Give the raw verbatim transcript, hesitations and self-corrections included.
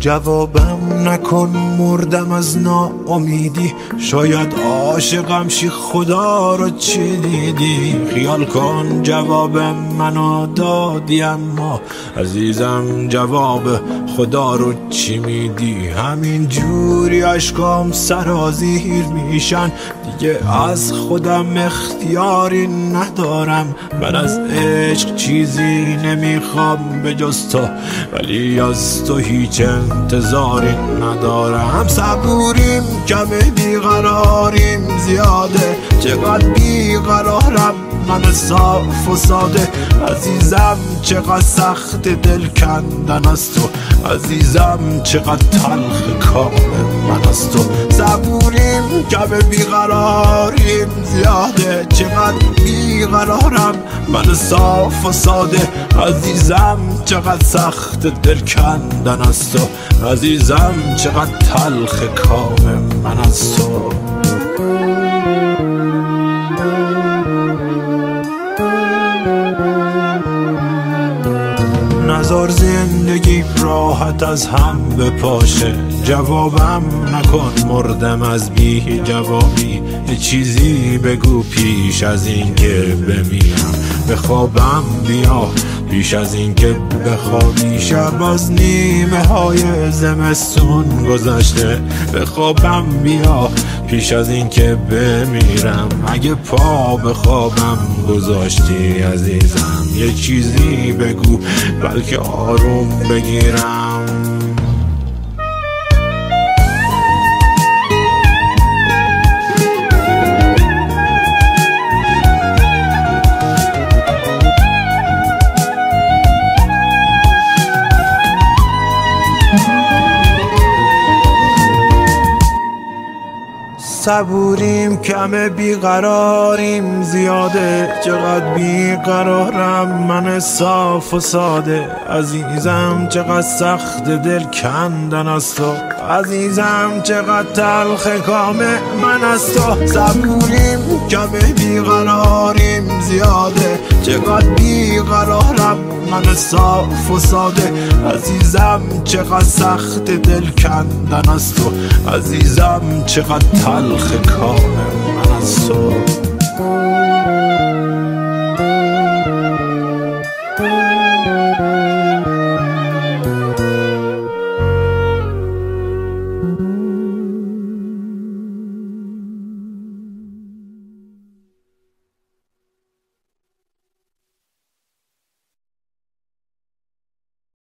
جوابم نکن مردم از ناامیدی، شاید عاشقم شی خدا رو چی دیدی. خیال کن جواب منو دادی اما عزیزم جواب خدا رو چی میدی. همین جوری عشقام سرازیر میشن، دیگه از خودم اختیاری ندارم. من از عشق چیزی نمیخوام به جز تو، ولی از تو هیچ انتظاری ندارم. صبوریم کمه بیقراریم زیاده، چقدر بیقرارم من صاف و ساده. عزیزم چقدر سخت دل کندن از تو، عزیزم چقدر تلخ کام من از تو. صبوریم کمه بیقراریم زیاده، چقدر بیقرارم من صاف و ساده. عزیزم چقدر سخت دل کندن از تو، عزیزم چقدر تلخ کام من از تو. نزار زندگی راحت از هم بپاشه، جوابم نکن مردم از بی جوابی. یه چیزی بگو پیش از این که بمیرم، به خوابم بیا پیش از این که بخوابی. شب از نیمه های زمستون گذشته، به خوابم بیا پیش از این که بمیرم. اگه پا به خوابم گذاشتی عزیزم، یه چیزی بگو بلکه آروم بگیرم. صبوریم کمه بیقراریم زیاده، چقدر بیقرارم من صاف و ساده. عزیزم چقدر سخت دل کندن از تو، عزیزم چقدر تلخ کام من از تو. صبوریم کمه بیقراریم زیاده، چقدر بیقرارم من صاف و ساده. عزیزم چقدر سخت دل کندن از تو، عزیزم چقدر تلخ کام من از تو. Thank you.